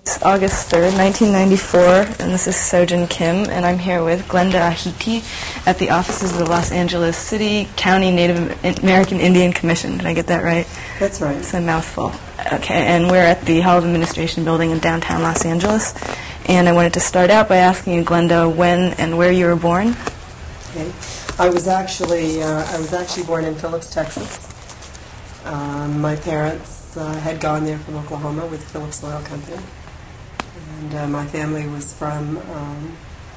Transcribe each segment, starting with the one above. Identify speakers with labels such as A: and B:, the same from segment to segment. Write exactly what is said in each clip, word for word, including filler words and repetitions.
A: It's August third, nineteen ninety-four, and this is Sojin Kim, and I'm here with Glenda Ahiti at the offices of the Los Angeles City County Native American Indian Commission. Did I get that right?
B: That's right.
A: It's a mouthful. Okay, and we're at the Hall of Administration building in downtown Los Angeles, and I wanted to start out by asking you, Glenda, when and where you were born.
B: Okay. I was actually uh, I was actually born in Phillips, Texas. Um, my parents uh, had gone there from Oklahoma with Phillips Oil Company. And uh, my family was from um,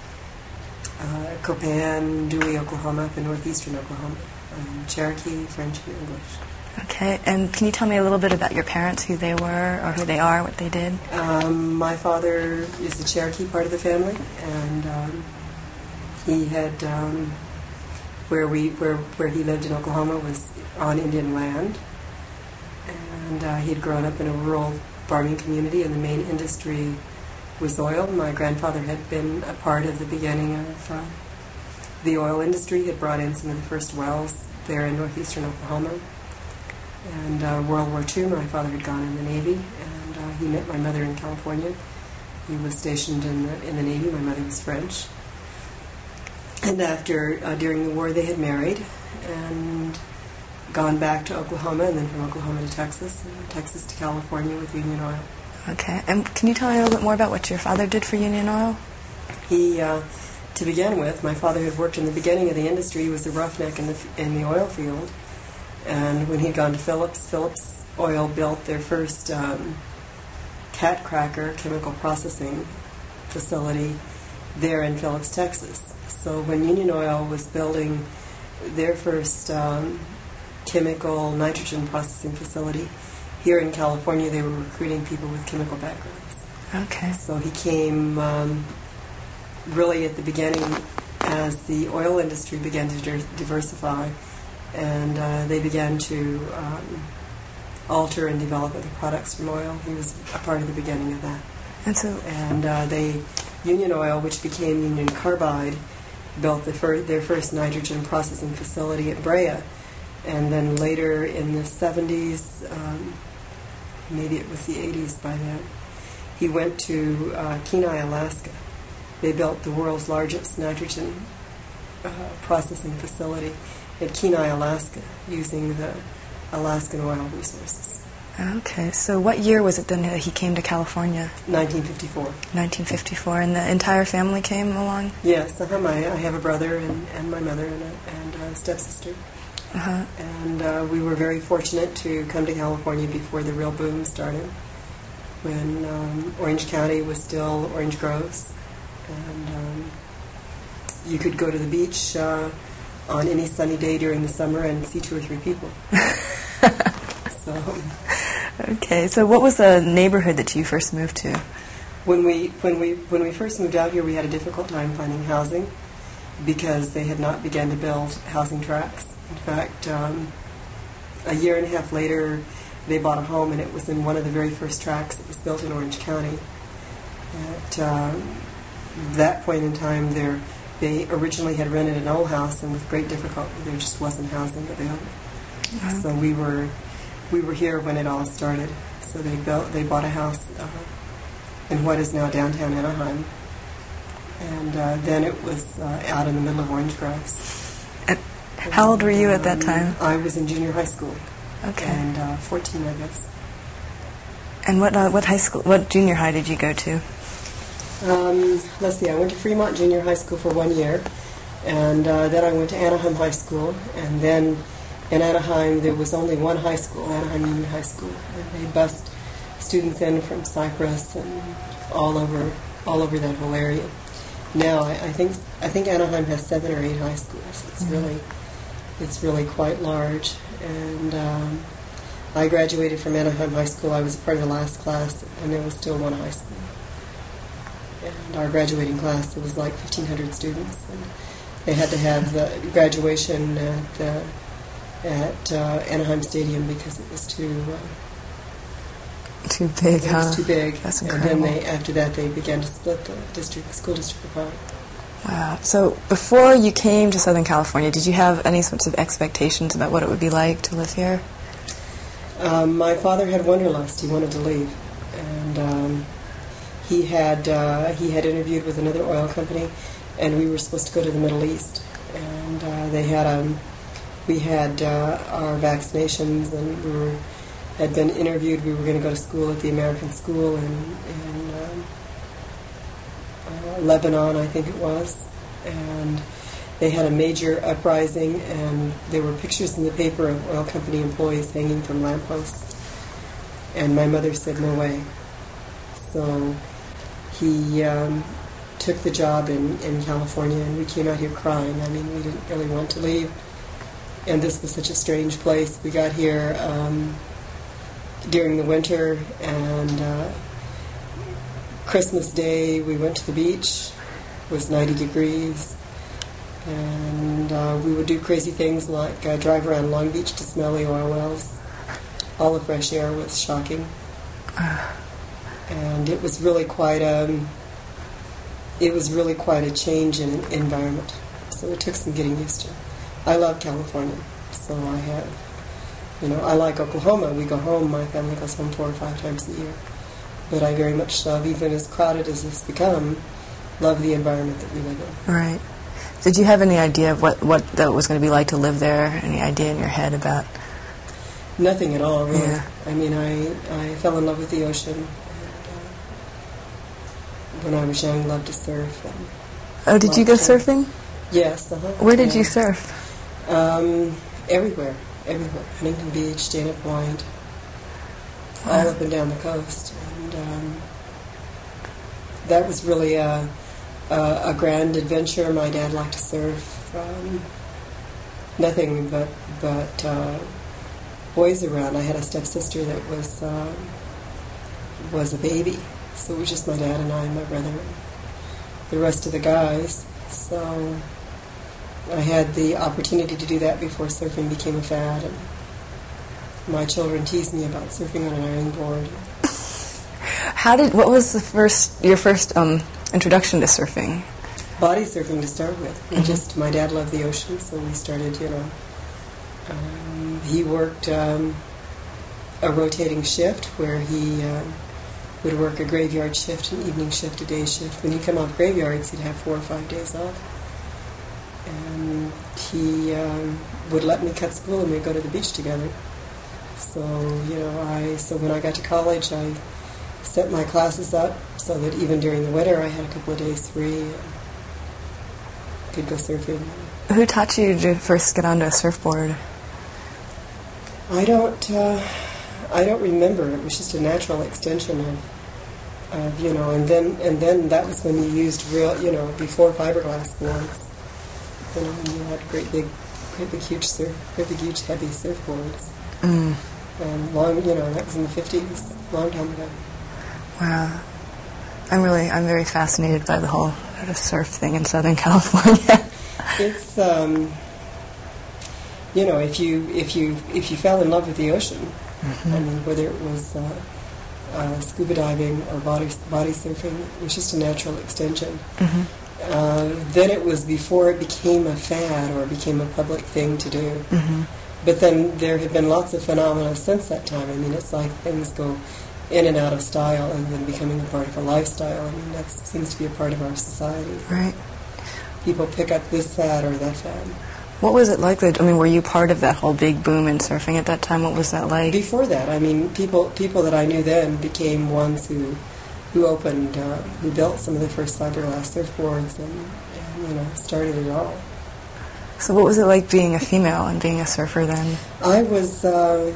B: uh, Copan, Dewey, Oklahoma, up in northeastern Oklahoma. Um, Cherokee, French, and English.
A: Okay, and can you tell me a little bit about your parents, who they were, or who they are, what they did?
B: Um, my father is the Cherokee part of the family, and um, he had um, where we where where he lived in Oklahoma was on Indian land, and uh, he had grown up in a rural farming community, and the main industry was oil. My grandfather had been a part of the beginning of uh, the oil industry. He had brought in some of the first wells there in northeastern Oklahoma. And uh, World War Two, my father had gone in the Navy, and uh, he met my mother in California. He was stationed in the, in the Navy. My mother was French. And after, uh, during the war, they had married and gone back to Oklahoma, and then from Oklahoma to Texas, and Texas to California with Union Oil.
A: Okay, and can you tell me a little bit more about what your father did for Union Oil?
B: He, uh, to begin with, my father had worked in the beginning of the industry. He was the roughneck in the in the oil field, and when he'd gone to Phillips, Phillips Oil built their first um, cat cracker chemical processing facility there in Phillips, Texas. So when Union Oil was building their first um, chemical nitrogen processing facility here in California, they were recruiting people with chemical backgrounds.
A: Okay.
B: So he came um, really at the beginning as the oil industry began to di- diversify, and uh, they began to um, alter and develop other products from oil. He was a part of the beginning of that.
A: And so,
B: and uh, they, Union Oil, which became Union Carbide, built the fir- their first nitrogen processing facility at Brea, and then later in the seventies, um, maybe it was the eighties by then, he went to uh, Kenai, Alaska. They built the world's largest nitrogen uh, processing facility at Kenai, Alaska, using the Alaskan oil resources.
A: okay, so what year was it then that he came to California?
B: nineteen fifty-four.
A: nineteen fifty-four, and the entire family came along?
B: Yes, uh-huh, my, I have a brother and, and my mother and a, and a stepsister.
A: Uh-huh.
B: And uh, we were very fortunate to come to California before the real boom started, when um, Orange County was still Orange Groves, and um, you could go to the beach uh, on any sunny day during the summer and see two or three people. so,
A: Okay, so what was the neighborhood that you first moved to?
B: when we when we when we first moved out here, we had a difficult time finding housing because they had not begun to build housing tracts. In fact, um, a year and a half later, they bought a home, and it was in one of the very first tracts that was built in Orange County. At um, that point in time, there, they originally had rented an old house, and with great difficulty, there just wasn't housing available.
A: Uh-huh.
B: So we were we were here when it all started. So they built they bought a house uh, in what is now downtown Anaheim, and uh, then it was uh, out in the middle of Orange Groves.
A: How old were you at that
B: Um,
A: time?
B: I was in junior high school.
A: Okay.
B: And uh, fourteen, I guess.
A: And what uh, what high school, what junior high did you go to?
B: Um, let's see, I went to Fremont Junior High School for one year, and uh, then I went to Anaheim High School, and then in Anaheim there was only one high school, Anaheim Union High School, and they bussed students in from Cypress and all over all over that whole area. Now I, I think I think Anaheim has seven or eight high schools. It's
A: Mm-hmm.
B: really it's really quite large, and um, I graduated from Anaheim High School. I was a part of the last class, and there was still one high school. And our graduating class, there was like fifteen hundred students, and they had to have the graduation at the, at uh, Anaheim Stadium because it was too uh,
A: Too big,
B: it
A: huh?
B: was too big.
A: That's
B: and
A: incredible.
B: then they after that they began to split the district, the school district apart.
A: Wow. So before you came to Southern California, did you have any sorts of expectations about what it would be like to live here?
B: Um, my father had wanderlust. He wanted to leave, and um, he had uh, he had interviewed with another oil company, and we were supposed to go to the Middle East, and uh, they had um, we had uh, our vaccinations, and we were had been interviewed. We were going to go to school at the American School in, in um, uh, Lebanon, I think it was, and they had a major uprising, and there were pictures in the paper of oil company employees hanging from lampposts. And my mother said, no way. So he um, took the job in, in California, and we came out here crying. I mean, we didn't really want to leave. And this was such a strange place. We got here um, during the winter, and uh, Christmas Day we went to the beach. It was ninety degrees. And uh, we would do crazy things like uh, drive around Long Beach to smell the oil wells. All the fresh air was shocking. And it was really quite a, it was really quite a change in environment. So it took some getting used to. I love California, so I have, you know, I like Oklahoma. We go home, my family goes home four or five times a year. But I very much love, even as crowded as it's become, love the environment that we live in.
A: Right. Did you have any idea of what, what that was going to be like to live there? Any idea in your head about?
B: Nothing at all, really.
A: Yeah.
B: I mean, I, I fell in love with the ocean. And, uh, when I was young, loved to surf. And
A: oh, did you go surfing?
B: Yes. Uh-huh.
A: Where did
B: yeah.
A: you surf?
B: Um, everywhere, everywhere. Huntington Beach, Dana Point,
A: Wow.
B: all up and down the coast. And um, that was really a, a, a grand adventure. My dad liked to surf. Um, nothing but but uh, boys around. I had a stepsister that was uh, was a baby, so it was just my dad and I and my brother and the rest of the guys. So I had the opportunity to do that before surfing became a fad, and my children teased me about surfing on an ironing board.
A: How did? What was the first? Your first um, introduction to surfing?
B: Body surfing to start with.
A: Mm-hmm.
B: We just my dad loved the ocean, so we started. You know, um, he worked um, a rotating shift where he um, would work a graveyard shift, an evening shift, a day shift. When he'd come off graveyards, he'd have four or five days off, and he um, would let me cut school, and we'd go to the beach together. So you know, I so when I got to college, I set my classes up so that even during the winter I had a couple of days free and could go surfing.
A: Who taught you to first get onto a surfboard?
B: I don't uh, I don't remember. It was just a natural extension of, of you know, and then and then that was when you used real, you know, before fiberglass boards. You know, when you had great big, great big huge surf, great big huge heavy surfboards.
A: Mm.
B: And long, you know, that was in the fifties, long time ago.
A: Wow. I'm really, I'm very fascinated by the whole sort of surf thing in Southern California.
B: It's, um, you know, if you if you if you fell in love with the ocean, mm-hmm. I mean, whether it was uh, uh, scuba diving or body body surfing, it was just a natural extension.
A: Mm-hmm.
B: Uh, then it was before it became a fad or became a public thing to do.
A: Mm-hmm.
B: But then there have been lots of phenomena since that time. I mean, it's like things go in and out of style and then becoming a part of a lifestyle. I mean, that seems to be a part of our society.
A: Right.
B: People pick up this fad or that fad.
A: What was it like? That, I mean, were you part of that whole big boom in surfing at that time? What was that like?
B: Before that, I mean, people people that I knew then became ones who who opened, uh, who built some of the first fiberglass surfboards and, and, you know, started it all.
A: So what was it like being a female and being a surfer then?
B: I was, uh,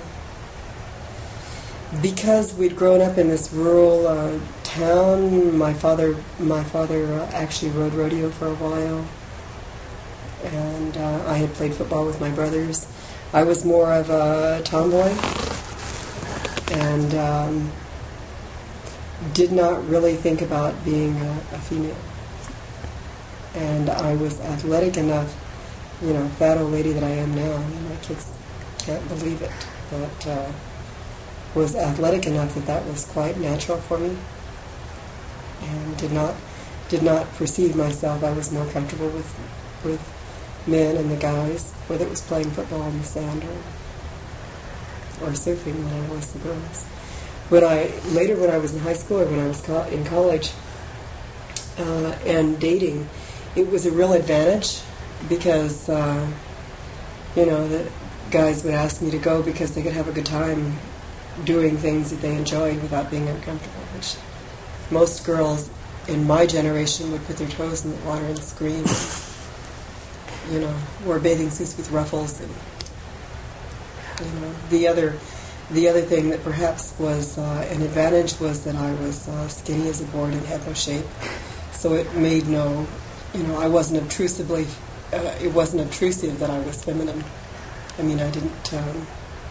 B: because we'd grown up in this rural uh, town, my father my father uh, actually rode rodeo for a while, and uh, I had played football with my brothers. I was more of a tomboy, and um, did not really think about being a, a female. And I was athletic enough, you know, fat old lady that I am now. I mean, my kids can't believe it, but uh, was athletic enough that that was quite natural for me, and did not did not perceive myself. I was more comfortable with with men and the guys, whether it was playing football in the sand or or surfing, than I was the girls. when I later when I was in high school or when I was co- in college uh, and dating, it was a real advantage because uh, you know the guys would ask me to go because they could have a good time doing things that they enjoyed without being uncomfortable. Which most girls in my generation would put their toes in the water and scream. You know, wore bathing suits with ruffles, and you know the other. The other thing that perhaps was uh, an advantage was that I was uh, skinny as a board and had no shape, so it made no, you know, I wasn't obtrusively, uh, it wasn't obtrusive that I was feminine. I mean, I didn't, um,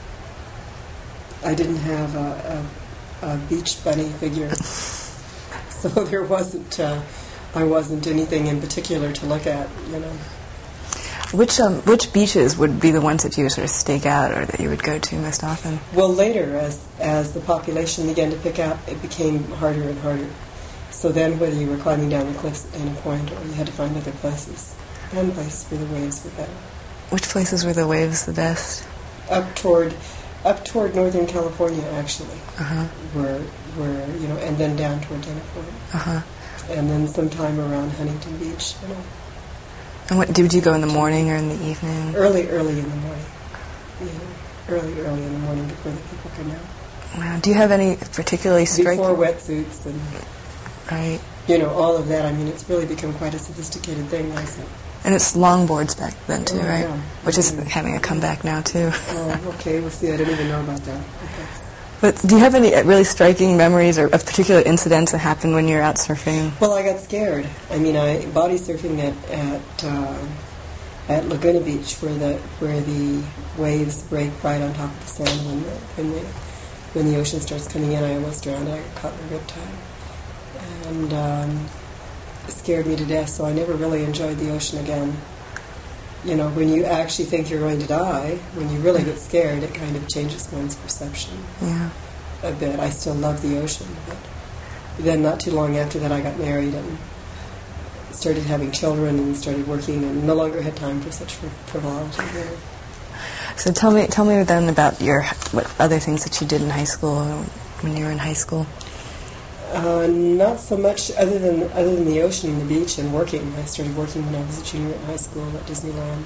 B: I didn't have a, a, a beach bunny figure, so there wasn't, uh, I wasn't anything in particular to look at, you know.
A: Which um, which beaches would be the ones that you would sort of stake out or that you would go to most often?
B: Well, later, as as the population began to pick up, it became harder and harder. So then, whether you were climbing down the cliffs at Dana Point or you had to find other places, and places where the waves were better.
A: Which places were the waves the best?
B: Up toward, up toward Northern California, actually,
A: uh-huh.
B: where where you know, and then down toward Dana Point,
A: uh-huh.
B: and then sometime around Huntington Beach, you know.
A: And what, did you go in the morning or in the evening?
B: Early, early in the morning. You know, early, early in the morning before the people come out.
A: Wow. Do you have any particularly striking...
B: Before wetsuits and...
A: Right.
B: You know, all of that. I mean, it's really become quite a sophisticated thing, hasn't it?
A: And it's longboards back then, too,
B: oh,
A: right?
B: Yeah.
A: Which is
B: yeah.
A: having a comeback now, too.
B: Oh, okay. We'll see. I didn't even know about that. Okay.
A: But do you have any really striking memories or of particular incidents that happened when you were out surfing?
B: Well, I got scared. I mean, I body surfing at at uh, at Laguna Beach, where the where the waves break right on top of the sand when the when the, when the ocean starts coming in. I almost drowned. I got caught in a riptide, and um, it scared me to death. So I never really enjoyed the ocean again. You know, when you actually think you're going to die, when you really get scared, it kind of changes one's perception
A: yeah.
B: a bit. I still love the ocean, but then not too long after that I got married and started having children and started working and no longer had time for such frivolity. You know.
A: So tell me, tell me then about your what other things that you did in high school when you were in high school.
B: Uh, not so much other than other than the ocean and the beach and working. I started working when I was a junior in high school at Disneyland.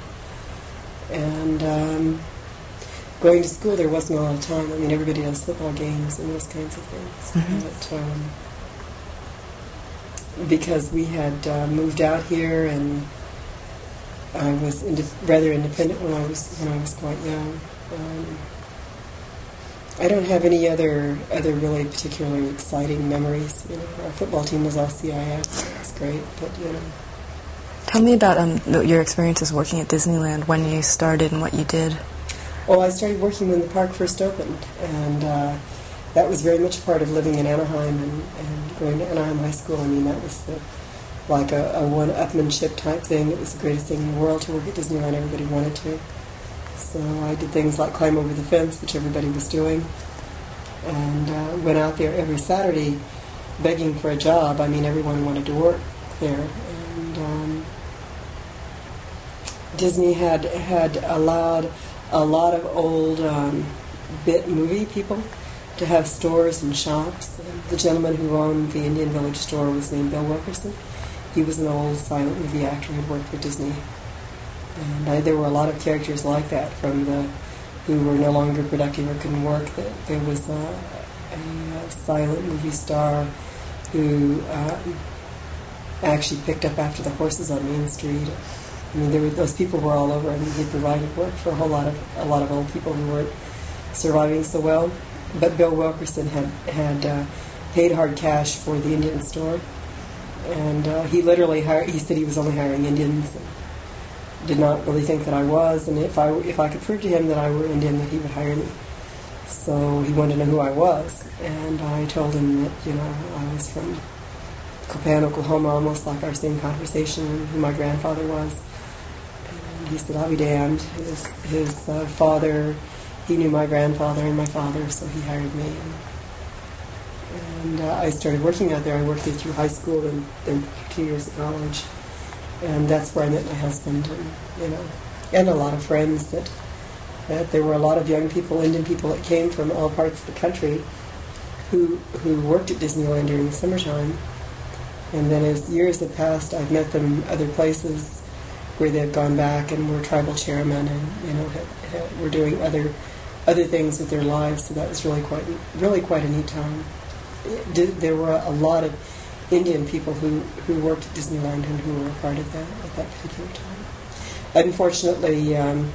B: And um, going to school, there wasn't a lot of time. I mean, everybody does football games and those kinds of things.
A: Mm-hmm.
B: But, um, because we had uh, moved out here and I was inde- rather independent when I was when I was quite young. Um, I don't have any other other really particularly exciting memories. You know, our football team was all C I F. It was great, but you know.
A: Tell me about um, your experiences working at Disneyland, when you started and what you did.
B: Well, I started working when the park first opened, and uh, that was very much part of living in Anaheim and, and going to Anaheim High School. I mean, that was the, like a, a one-upmanship type thing. It was the greatest thing in the world to work at Disneyland. Everybody wanted to. So I did things like climb over the fence, which everybody was doing, and uh, went out there every Saturday begging for a job. I mean, everyone wanted to work there. And um, Disney had had allowed a lot of old um, bit movie people to have stores and shops. And the gentleman who owned the Indian Village store was named Bill Wilkerson. He was an old silent movie actor who had worked for Disney. And I, there were a lot of characters like that from the who were no longer productive or couldn't work. There was a, a, a silent movie star who uh, actually picked up after the horses on Main Street. I mean, there were, those people were all over. I mean, he provided work for a whole lot of a lot of old people who weren't surviving so well. But Bill Wilkerson had had uh, paid hard cash for the Indian store, and uh, he literally hired. He said he was only hiring Indians. And did not really think that I was, and if I if I could prove to him that I were Indian, that he would hire me. So he wanted to know who I was, and I told him that you know I was from Copan, Oklahoma, almost like our same conversation, and who my grandfather was. And he said, "I'll be damned." His his uh, father, he knew my grandfather and my father, so he hired me. And uh, I started working out there. I worked there through high school and then two years of college. And that's where I met my husband, and you know, and a lot of friends. That that there were a lot of young people, Indian people, that came from all parts of the country, who who worked at Disneyland during the summertime. And then as years have passed, I've met them other places where they've gone back and were tribal chairmen, and you know have, have, were doing other other things with their lives. So that was really quite really quite a neat time. It did, there were a lot of Indian people who, who worked at Disneyland and who were a part of that at that particular time. Unfortunately, um,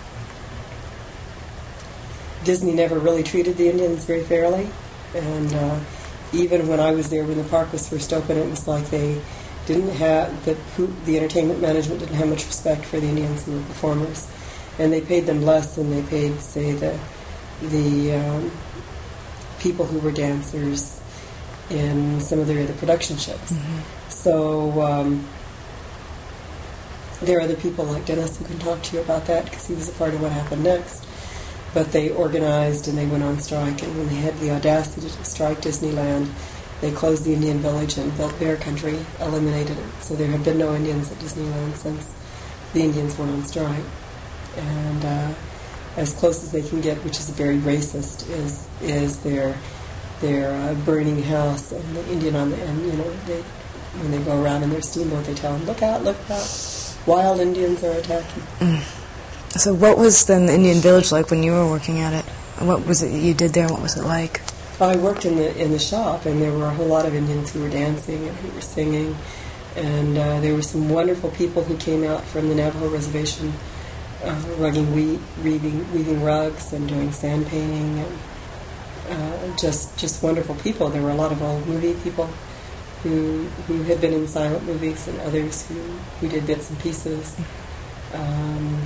B: Disney never really treated the Indians very fairly, and uh, even when I was there when the park was first open, it was like they didn't have the the entertainment management didn't have much respect for the Indians who were performers, and they paid them less than they paid, say, the the um, people who were dancers in some of their other production shows. Mm-hmm. So um, there are other people like Dennis who can talk to you about that because he was a part of what happened next. But they organized and they went on strike, and when they had the audacity to strike Disneyland, they closed the Indian village and built Bear Country, eliminated it. So there have been no Indians at Disneyland since the Indians went on strike. And uh, as close as they can get, which is very racist, is is their their uh, burning house and the Indian on the end. You know, they when they go around in their steamboat, they tell them, "Look out! Look out! Wild Indians are attacking."
A: Mm. So what was then the Indian village like when you were working at it? What was it you did there, and what was it like?
B: I worked in the in the shop, and there were a whole lot of Indians who were dancing and who were singing, and uh, there were some wonderful people who came out from the Navajo reservation, uh, rugging, we- weaving, weaving rugs and doing sand painting, and uh, just just wonderful people. There were a lot of old movie people who who had been in silent movies, and others who, who did bits and pieces. Um,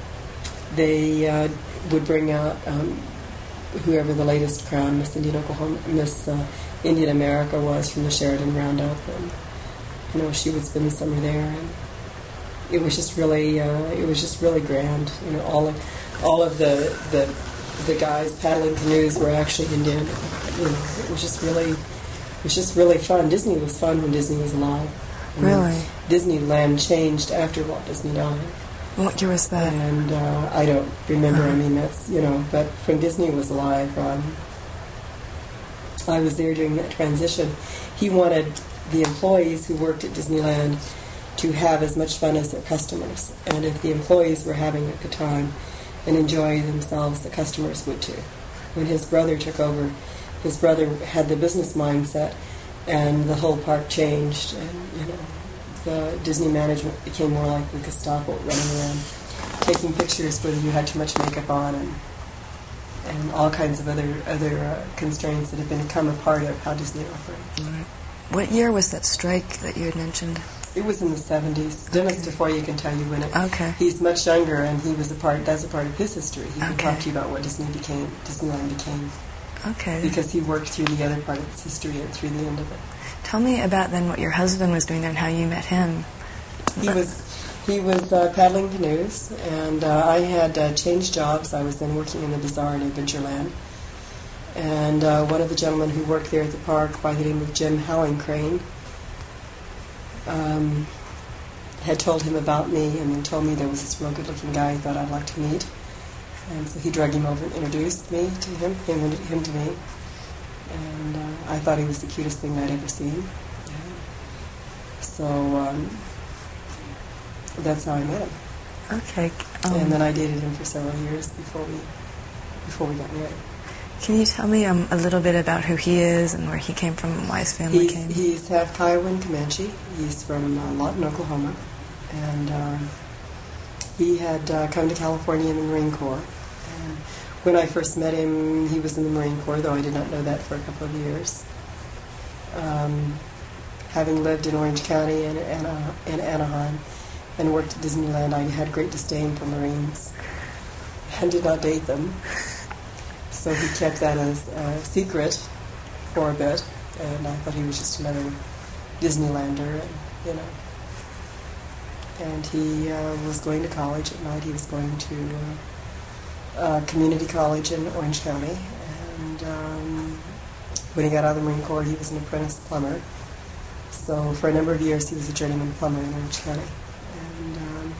B: they uh, would bring out um, whoever the latest crown, Miss Indian Oklahoma, Miss uh, Indian America was from the Sheridan Roundup, and you know she would spend the summer there, and it was just really, uh, it was just really grand. You know, all of all of the the the guys paddling canoes were actually Indian. You know, it was just really, it was just really fun. Disney was fun when Disney was alive. And
A: really,
B: Disneyland changed after Walt Disney died.
A: What year was that?
B: And uh, I don't remember.
A: Uh-huh.
B: I mean, that's, you know, but when Disney was alive, um, I was there during that transition. He wanted the employees who worked at Disneyland to have as much fun as their customers. And if the employees were having a good time and enjoying themselves, the customers would too. When his brother took over, his brother had the business mindset, and the whole park changed, and, you know, the Disney management became more like the Gestapo, running around taking pictures whether you had too much makeup on, and and all kinds of other other uh, constraints that have become a part of how Disney operates.
A: Right. What year was that strike that you had mentioned?
B: It was in the seventies. Okay. Dennis DeFoyer can tell you when it.
A: Okay.
B: He's much younger, and he was a part. That's a part of his history. He can
A: Okay.
B: talk to you about what Disney became, Disneyland became.
A: Okay.
B: Because he worked through the other part of its history and through the end of it.
A: Tell me about then what your husband was doing there and how you met him.
B: He was he was uh, paddling canoes, and uh, I had uh, changed jobs. I was then working in the bazaar in Adventureland, and uh, one of the gentlemen who worked there at the park, by the name of Jim Howling Crane, um, had told him about me, and then told me there was this real good-looking guy he thought I'd like to meet, and so he dragged him over and introduced me to him, him, him to me. And uh, I thought he was the cutest thing I'd ever seen. So um, that's how I met him.
A: Okay. Um,
B: and then I dated him for several years before we before we got married.
A: Can you tell me um, a little bit about who he is and where he came from and why his family
B: He's,
A: came?
B: he's half Kiowa and Comanche. He's from uh, Lawton, Oklahoma. And um, he had uh, come to California in the Marine Corps. And when I first met him, he was in the Marine Corps, though I did not know that for a couple of years. Um, having lived in Orange County and Ana- in Anaheim and worked at Disneyland, I had great disdain for Marines and did not date them. So he kept that as a secret for a bit, and I thought he was just another Disneylander, and, you know. And he uh, was going to college at night. He was going to uh, uh, community college in Orange County, and um, when he got out of the Marine Corps, he was an apprentice plumber. So for a number of years, he was a journeyman plumber in Orange County. And um,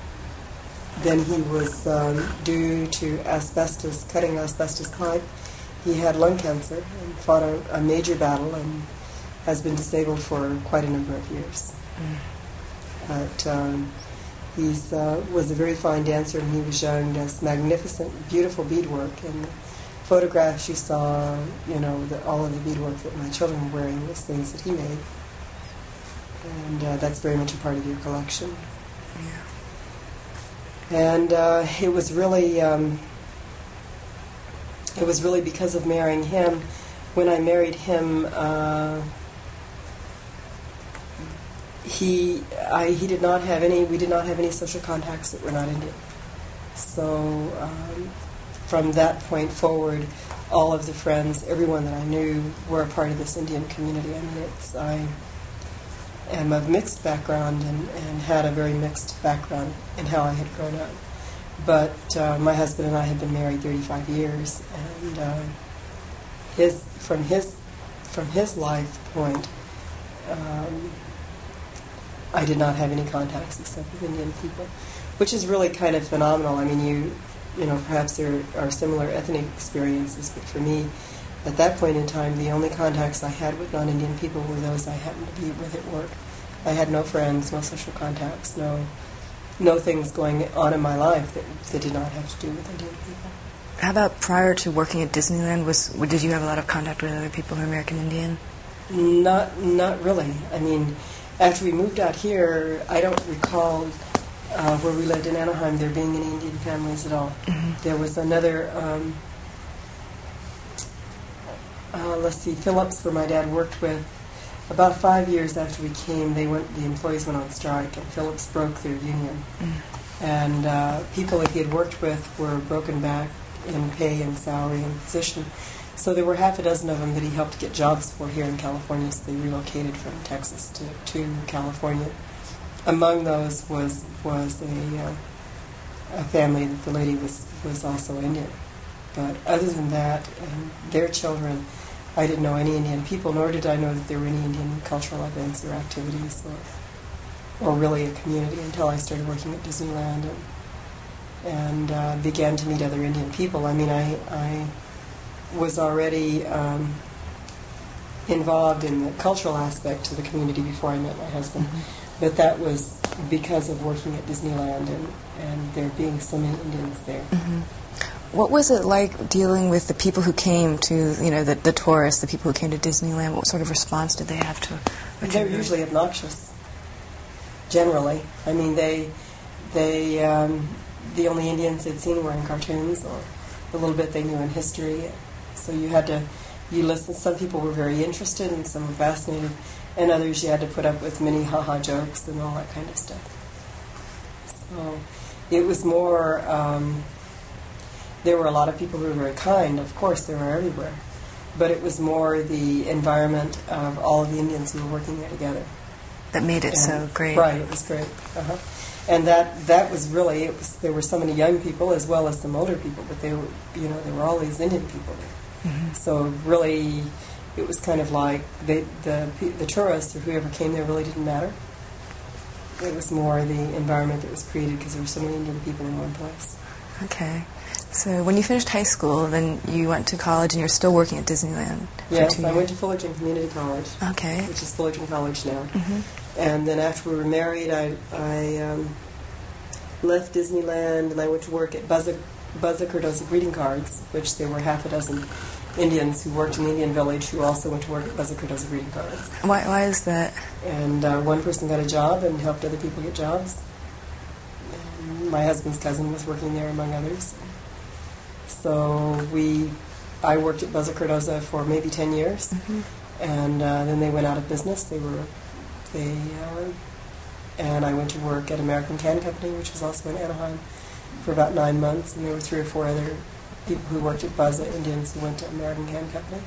B: then he was, um, due to asbestos, cutting asbestos pipe, he had lung cancer and fought a, a major battle and has been disabled for quite a number of years. Mm. But um, he's uh, was a very fine dancer when he was young. Does magnificent, beautiful beadwork. And the photographs you saw, you know, the, all of the beadwork that my children were wearing was things that he made. And uh, that's very much a part of your collection. Yeah. And uh, it was really, um, it was really because of marrying him. When I married him, uh, he, I, he did not have any. We did not have any social contacts that were not Indian. So um, from that point forward, all of the friends, everyone that I knew, were a part of this Indian community. I mean, it's I. am of mixed background and, and had a very mixed background in how I had grown up. But uh, my husband and I had been married thirty-five years, and uh, his from his from his life point, um, I did not have any contacts except with Indian people, which is really kind of phenomenal. I mean, you you know, perhaps there are similar ethnic experiences, but for me, at that point in time, the only contacts I had with non-Indian people were those I happened to be with at work. I had no friends, no social contacts, no no things going on in my life that, that did not have to do with Indian people.
A: How about prior to working at Disneyland? Was did you have a lot of contact with other people who are American Indian?
B: Not not really. I mean, after we moved out here, I don't recall uh, where we lived in Anaheim there being any Indian families at all. Mm-hmm. There was another. Um, Uh, let's see, Phillips, where my dad worked with, about five years after we came, they went. The employees went on strike, and Phillips broke their union. Mm. And uh, people that he had worked with were broken back in pay and salary and position. So there were half a dozen of them that he helped get jobs for here in California, so they relocated from Texas to, to California. Among those was was a, uh, a family that the lady was, was also Indian. But other than that, and their children, I didn't know any Indian people, nor did I know that there were any Indian cultural events or activities or, or really a community until I started working at Disneyland and, and uh, began to meet other Indian people. I mean, I, I was already um, involved in the cultural aspect to the community before I met my husband, mm-hmm. but that was because of working at Disneyland and, and there being so many Indians there.
A: Mm-hmm. What was it like dealing with the people who came to, you know, the, the tourists, the people who came to Disneyland? What sort of response did they have to?
B: They're usually obnoxious, generally. I mean, they, they, um, the only Indians they'd seen were in cartoons or the little bit they knew in history. So you had to, you listen. Some people were very interested and some were fascinated, and others you had to put up with many ha-ha jokes and all that kind of stuff. So it was more. Um, There were a lot of people who were very kind. Of course, they were everywhere. But it was more the environment of all of the Indians who were working there together.
A: That made it
B: and,
A: so great.
B: Right, it was great. Uh-huh. And that that was really, it was, there were so many young people as well as some older people, but they were, you know, there were all these Indian people there. Mm-hmm. So really, it was kind of like they, the the tourists or whoever came there really didn't matter. It was more the environment that was created because there were so many Indian people in one place.
A: Okay. So when you finished high school, then you went to college and you're still working at Disneyland for
B: Yes,
A: two
B: I
A: years.
B: went to Fullerton Community College.
A: Okay.
B: Which is Fullerton College now.
A: Mm-hmm.
B: And then after we were married, I, I um, left Disneyland and I went to work at Buzz, Buzz Cardoza Greeting Cards, which there were half a dozen Indians who worked in the Indian Village who also went to work at Buzz Cardoza Greeting Cards.
A: Why, why is that?
B: And uh, one person got a job and helped other people get jobs. And my husband's cousin was working there, among others. So we, I worked at Buzz Cardoza for maybe ten years, mm-hmm. and uh, then they went out of business. They were, they, uh, and I went to work at American Can Company, which was also in Anaheim, for about nine months. And there were three or four other people who worked at Buzz, Indians who went to American Can Company.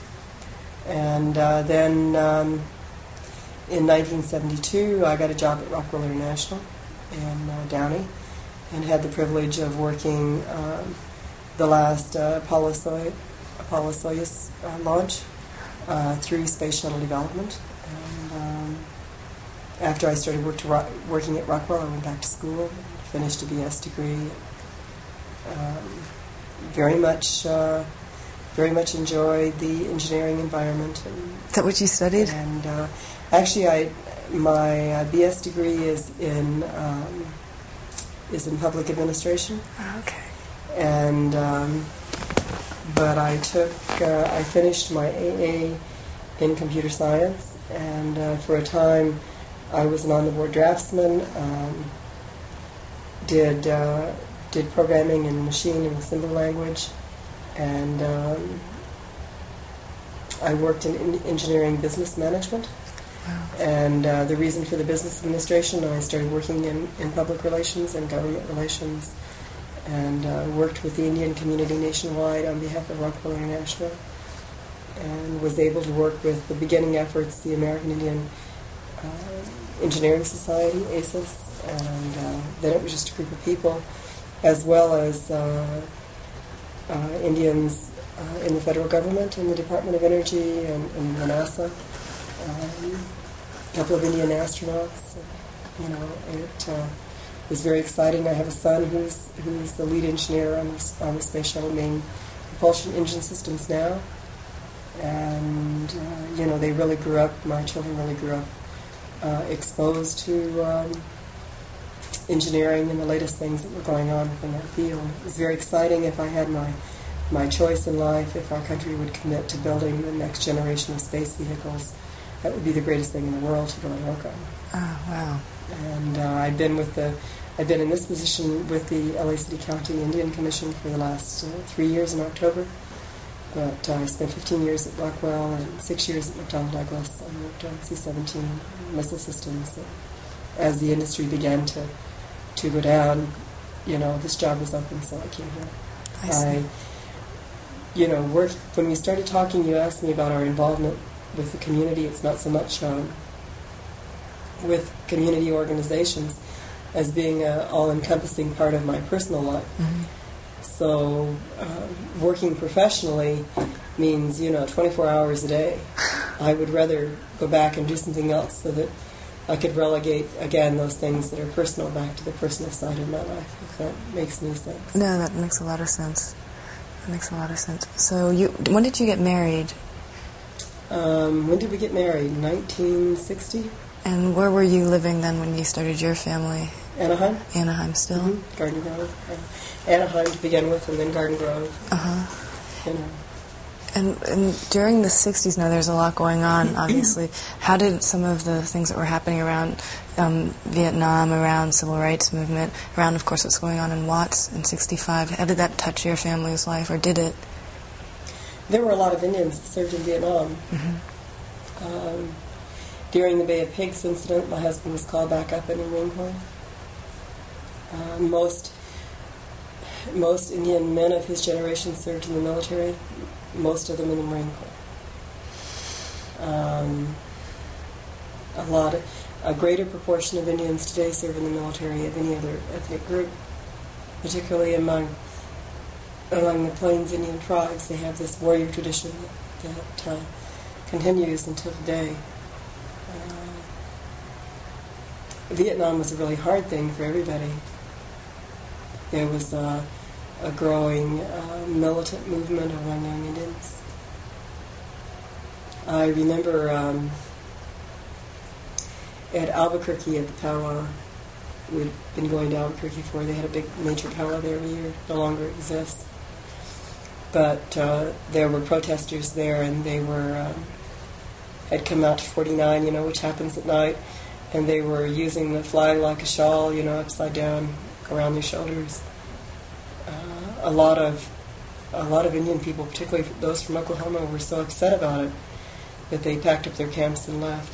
B: And uh, then um, in nineteen seventy-two, I got a job at Rockwell International in uh, Downey, and had the privilege of working. Um, the last uh, Apollo, Soy- Apollo Soyuz uh, launch uh, through space shuttle development. And um, after I started work to ro- working at Rockwell, I went back to school, finished a B S degree. Um, very much uh, very much enjoyed the engineering environment. And,
A: Is that what you studied?
B: And uh, actually, I my uh, B S degree is in um, is in public administration.
A: Oh, okay.
B: And um, but I took uh, I finished my A A in computer science, and uh, for a time I was an on-the-board draftsman. Um, did uh, did programming in machine and assembly language, and um, I worked in, in engineering business management.
A: Wow.
B: And uh, the reason for the business administration, I started working in, in public relations and government relations, and uh, worked with the Indian community nationwide on behalf of Rockwell International, and was able to work with the beginning efforts, the American Indian uh, Engineering Society, A S I S, and uh, then it was just a group of people, as well as uh, uh, Indians uh, in the federal government, in the Department of Energy, and, and NASA. Um, a couple of Indian astronauts. You know, it uh, was very exciting. I have a son who's who's the lead engineer on the, on the Space Shuttle main propulsion engine systems now. And, uh, you know, they really grew up, my children really grew up uh, exposed to um, engineering and the latest things that were going on within that field. It was very exciting. If I had my my choice in life, if our country would commit to building the next generation of space vehicles, that would be the greatest thing in the world to go and work on.
A: Oh, wow.
B: And uh, I've been with the, I've been in this position with the L A City County Indian Commission for the last uh, three years in October. But uh, I spent fifteen years at Blackwell and six years at McDonnell Douglas. I worked on C seventeen missile systems. As the industry began to to go down, you know, this job was open, so I came here.
A: I see.
B: I, you know, worked, when we started talking, you asked me about our involvement with the community. It's not so much um, with community organizations as being an all-encompassing part of my personal life.
A: Mm-hmm.
B: So uh, working professionally means, you know, twenty-four hours a day. I would rather go back and do something else so that I could relegate, again, those things that are personal back to the personal side of my life, if that makes any sense.
A: No, that makes a lot of sense. That makes a lot of sense. So you, when did you get married?
B: Um, when did we get married? nineteen sixty?
A: And where were you living then when you started your family?
B: Anaheim.
A: Anaheim still?
B: Mm-hmm. Garden Grove. Uh, Anaheim to begin with, and then Garden Grove.
A: Uh-huh.
B: You know.
A: And, and during the sixties, now there's a lot going on, obviously. How did some of the things that were happening around um, Vietnam, around civil rights movement, around, of course, what's going on in Watts in sixty-five, how did that touch your family's life, or did it?
B: There were a lot of Indians that served in Vietnam.
A: Mm-hmm.
B: Um, during the Bay of Pigs incident, my husband was called back up in the Marine Corps. Uh, most most Indian men of his generation served in the military, most of them in the Marine Corps. Um, a lot, of, a greater proportion of Indians today serve in the military of any other ethnic group, particularly among among the Plains Indian tribes. They have this warrior tradition that, that uh, continues until today. Uh, Vietnam was a really hard thing for everybody. There was uh, a growing uh, militant movement among young Indians. I remember um, at Albuquerque at the powwow, we'd been going to Albuquerque for, they had a big major powwow there every year, no longer exists. But uh, there were protesters there, and they were um, had come out to forty-nine, you know, which happens at night, and they were using the flag like a shawl, you know, upside down around their shoulders. Uh, a lot of a lot of Indian people, particularly those from Oklahoma, were so upset about it that they packed up their camps and left.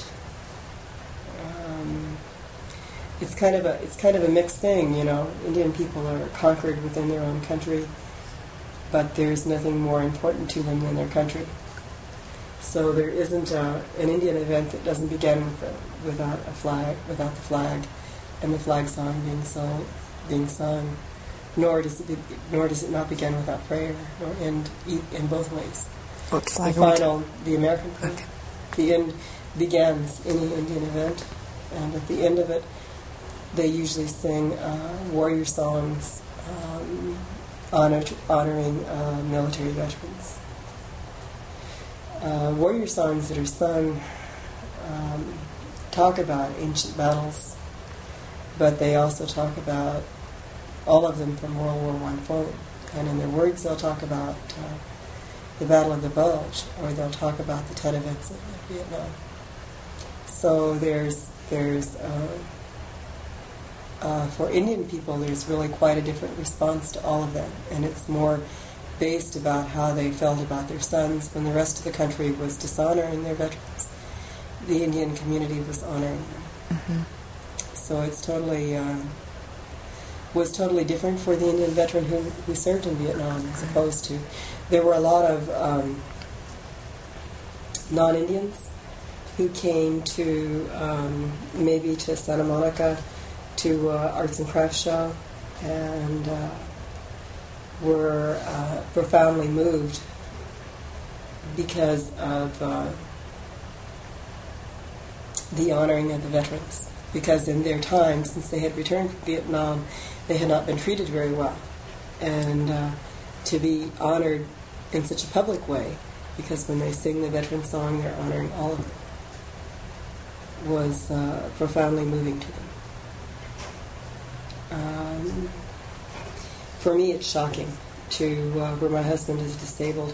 B: Um, it's kind of a it's kind of a mixed thing, you know. Indian people are conquered within their own country, but there's nothing more important to them than their country. So there isn't a, an Indian event that doesn't begin with a, without a flag, without the flag, and the flag song being sung, being sung. Nor does it, be, nor does it not begin without prayer, nor end in both ways.
A: What flag?
B: The final, the American flag,
A: okay.
B: The end begins any Indian event, and at the end of it, they usually sing uh, warrior songs um, honor, honoring uh, military veterans. uh, warrior songs that are sung um, talk about ancient battles, but they also talk about all of them from World War One forward. And in their words, they'll talk about uh, the Battle of the Bulge, or they'll talk about the Tet Events of Vietnam. So there's there's uh, uh, for Indian people, there's really quite a different response to all of that, and it's more based about how they felt about their sons when the rest of the country was dishonoring their veterans. The Indian community was honoring them. Mm-hmm. So it's totally uh, was totally different for the Indian veteran who, who served in Vietnam as opposed to there were a lot of um, non-Indians who came to um, maybe to Santa Monica to uh, arts and crafts show and uh, were uh, profoundly moved because of uh, the honoring of the veterans. Because in their time, since they had returned from Vietnam, they had not been treated very well. And uh, to be honored in such a public way, because when they sing the veteran song, they're honoring all of them, was uh, profoundly moving to them. Um, for me, it's shocking to, uh, where my husband is disabled,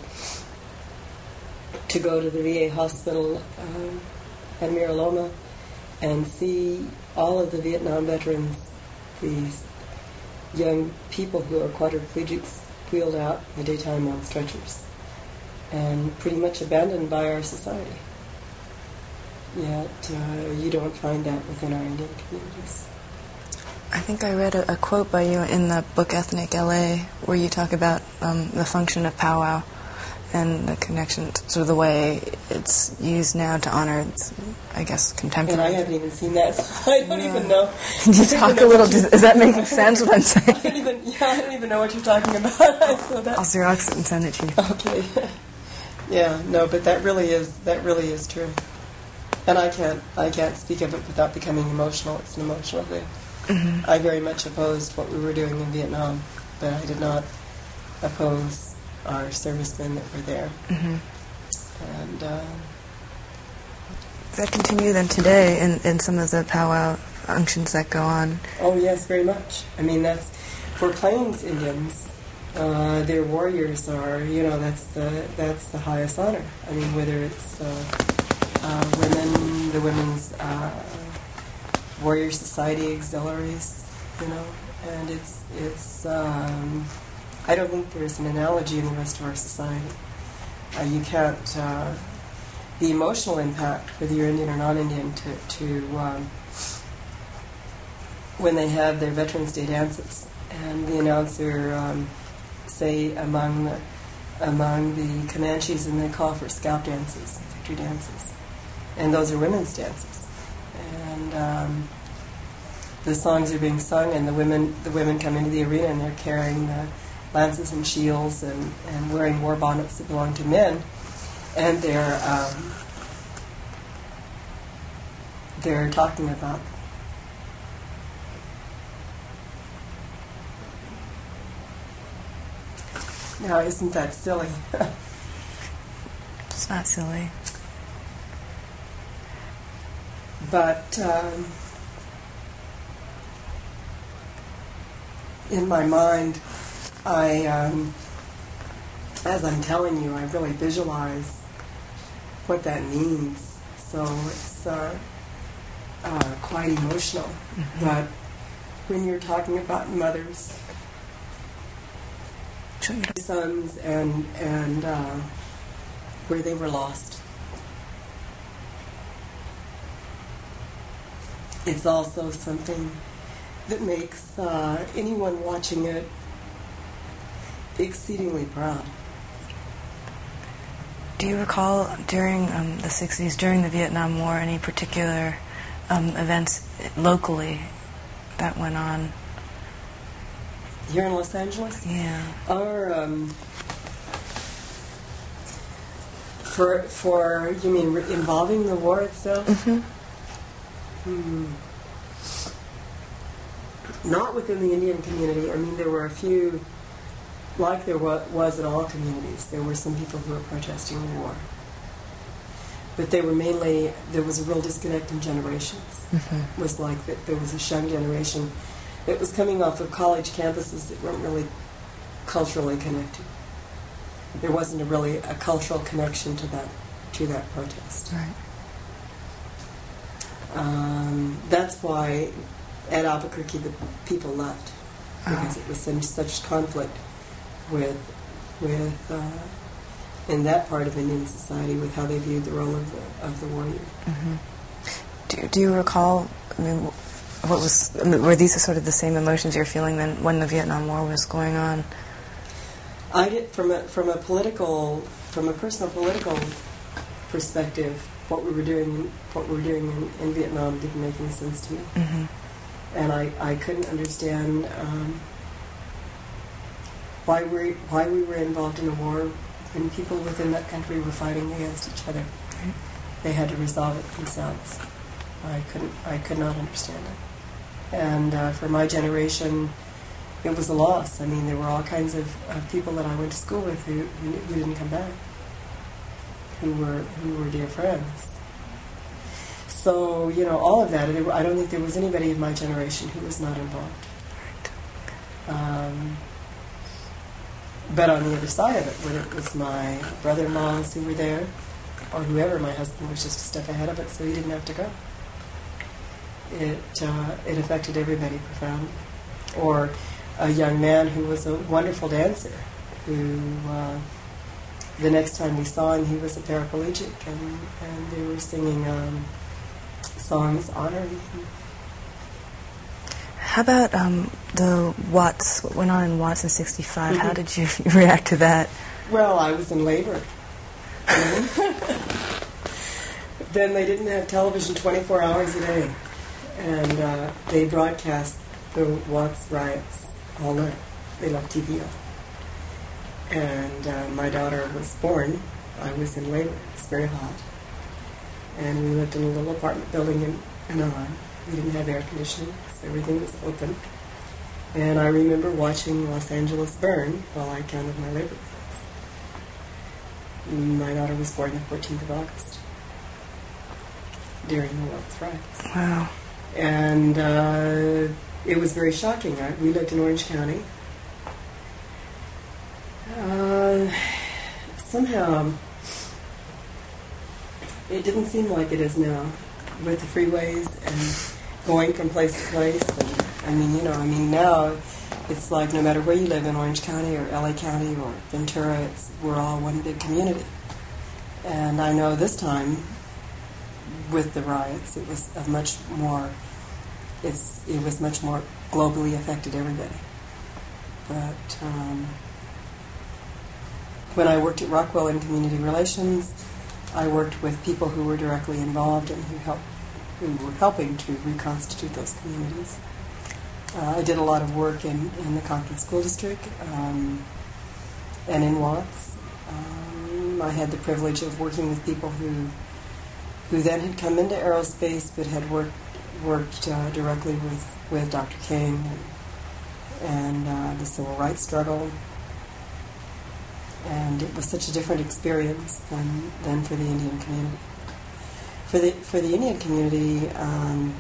B: to go to the V A hospital um, at Mira Loma and see all of the Vietnam veterans, these young people who are quadriplegics, wheeled out in the daytime on stretchers and pretty much abandoned by our society. Yet uh, you don't find that within our Indian communities.
A: I think I read a, a quote by you in the book Ethnic L A where you talk about um, the function of powwow and the connection, to sort of the way it's used now to honor, its, I guess, contemporaries.
B: And I haven't even seen that, so I don't yeah. even know.
A: Can you talk a little? Does, is that making sense what I'm saying?
B: I don't even, yeah, I don't even know what you're talking about. so that,
A: I'll Xerox it and send it to you.
B: Okay. Yeah, no, but that really is that really is true. And I can't I can't speak of it without becoming emotional. It's an emotional thing. Mm-hmm. I very much opposed what we were doing in Vietnam, but I did not oppose our servicemen that were there. Mm-hmm. And uh,
A: does that continue then today in, in some of the powwow functions that go on?
B: Oh yes, very much. I mean, that's for Plains Indians. Uh, their warriors are, you know, that's the that's the highest honor. I mean, whether it's uh, uh, women, the women's uh, warrior society auxiliaries, you know, and it's it's. Um, I don't think there's an analogy in the rest of our society. Uh, you can't. Uh, the emotional impact, whether you're Indian or non-Indian, to to um, when they have their Veterans Day dances, and the announcer. Um, say among the, among the Comanches, and they call for scalp dances, victory dances, and those are women's dances. And um, the songs are being sung, and the women the women come into the arena, and they're carrying the lances and shields, and, and wearing war bonnets that belong to men, and they're um, they're talking about. Now, isn't that silly?
A: It's not silly.
B: But um, in my mind, I, um, as I'm telling you, I really visualize what that means. So it's uh, uh, quite emotional. Mm-hmm. But when you're talking about mothers, sons, and and uh, where they were lost. It's also something that makes uh, anyone watching it exceedingly proud.
A: Do you recall during um, the sixties, during the Vietnam War, any particular um, events locally that went on?
B: Here in Los Angeles?
A: Yeah.
B: Our, um, for, for, you mean re- involving the war itself?
A: Mm-hmm.
B: Hmm. Not within the Indian community. I mean, there were a few, like there wa- was in all communities. There were some people who were protesting the war. but they were mainly, there was a real disconnect in generations.
A: Mm-hmm.
B: It was like that there was a young generation that was coming off of college campuses that weren't really culturally connected. There wasn't a really a cultural connection to that to that protest.
A: Right.
B: Um, that's why at Albuquerque the people left, because
A: Oh.
B: it was such, such conflict with with uh, in that part of Indian society with how they viewed the role of the of the warrior.
A: Mm-hmm. Do, do you recall? I mean, what was? I mean, were these sort of the same emotions you're feeling then when the Vietnam War was going on?
B: I did from a from a political from a personal political perspective. What we were doing, what we were doing in, in Vietnam, didn't make any sense to me,
A: Mm-hmm.
B: and I, I couldn't understand um, why we why we were involved in a war when people within that country were fighting against each other.
A: Right.
B: They had to resolve it themselves. I couldn't. I could not understand it, and uh, for my generation, it was a loss. I mean, there were all kinds of, of people that I went to school with who, who, who didn't come back, who were who were dear friends. So, you know, all of that, I don't think there was anybody of my generation who was not involved. Um, but on the other side of it, whether it was my brother-in-laws who were there, or whoever, my husband was just a step ahead of it, so he didn't have to go. It, uh, it affected everybody profoundly. Or a young man who was a wonderful dancer, who... Uh, the next time we saw him, he was a paraplegic, and, and they were singing um, songs honoring him.
A: How about um, the Watts? What went on in Watts in sixty-five?
B: Mm-hmm.
A: How did you react to that?
B: Well, I was in labor. Then they didn't have television twenty-four hours a day, and uh, they broadcast the Watts riots all night. They left T V on. And uh, my daughter was born. I was in labor. It was very hot. And we lived in a little apartment building in Anaheim. We didn't have air conditioning, so everything was open. And I remember watching Los Angeles burn while I counted my labor credits. My daughter was born the fourteenth of August, during the Watts riots.
A: Wow.
B: And uh, it was very shocking. I, we lived in Orange County. Uh, somehow, it didn't seem like it is now, with the freeways and going from place to place. And, I mean, you know, I mean now, it's like no matter where you live in Orange County or L A County or Ventura, it's, we're all one big community. And I know this time, with the riots, it was a much more, it's, it was much more globally affected everybody. But um, when I worked at Rockwell in community relations, I worked with people who were directly involved and who helped, who were helping to reconstitute those communities. Uh, I did a lot of work in, in the Compton School District um, and in Watts. Um, I had the privilege of working with people who who then had come into aerospace but had worked worked uh, directly with, with Doctor King and, and uh, the civil rights struggle. And it was such a different experience than, than for the Indian community. For the for the Indian community, um,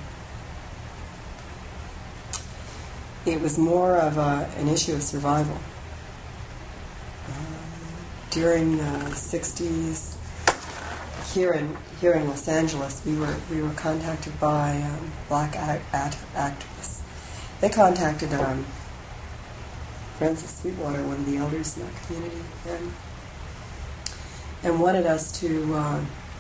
B: it was more of a, an issue of survival. Um, during the sixties, here in here in Los Angeles, we were we were contacted by um, black act, act, activists. They contacted um, Francis Sweetwater, one of the elders in our community, and, and wanted us to uh,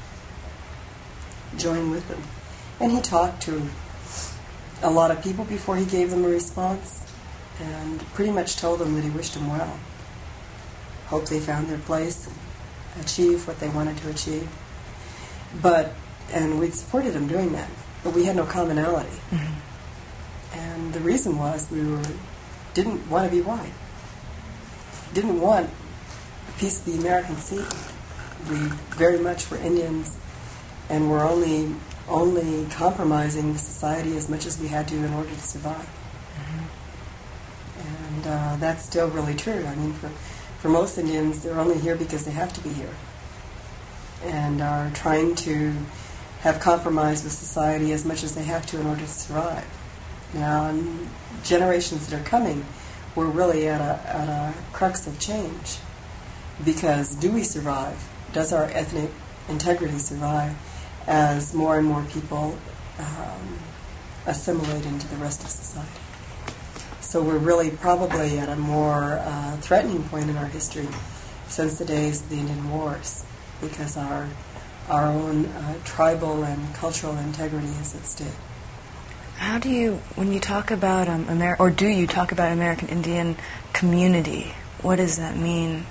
B: join with them. And he talked to a lot of people before he gave them a response, and pretty much told them that he wished them well. Hope they found their place, achieve what they wanted to achieve. But, and we supported them doing that, but we had no commonality. Mm-hmm. And the reason was we were didn't want to be white. Didn't want a piece of the American sea. We very much were Indians, and were only only compromising the society as much as we had to in order to survive. Mm-hmm. And uh, that's still really true. I mean, for for most Indians, they're only here because they have to be here. and are trying to have compromise with society as much as they have to in order to survive. Now, in generations that are coming, we're really at a, at a crux of change. Because do we survive? Does our ethnic integrity survive as more and more people um, assimilate into the rest of society? So we're really probably at a more uh, threatening point in our history since the days of the Indian Wars, because our our own uh, tribal and cultural integrity is at stake.
A: How do you, when you talk about um, Amer- or do you talk about American Indian community, what does that mean?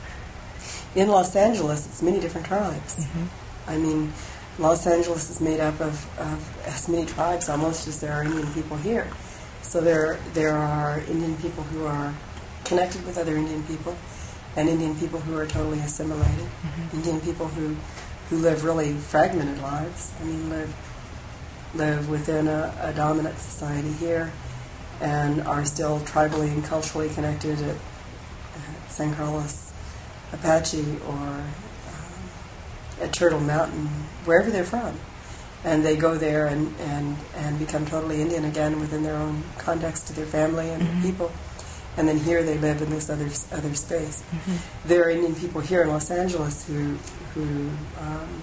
B: In Los Angeles, it's many different tribes.
A: Mm-hmm.
B: I mean, Los Angeles is made up of, of as many tribes almost as there are Indian people here. So there there are Indian people who are connected with other Indian people, and Indian people who are totally assimilated, mm-hmm. Indian people who who live really fragmented lives. I mean, live live within a, a dominant society here, and are still tribally and culturally connected at, at San Carlos Apache or um, at Turtle Mountain, wherever they're from. And they go there and, and, and become totally Indian again within their own context to their family and
A: mm-hmm.
B: their people. And then here they live in this other other space. Mm-hmm. There are Indian people here in Los Angeles who, who um,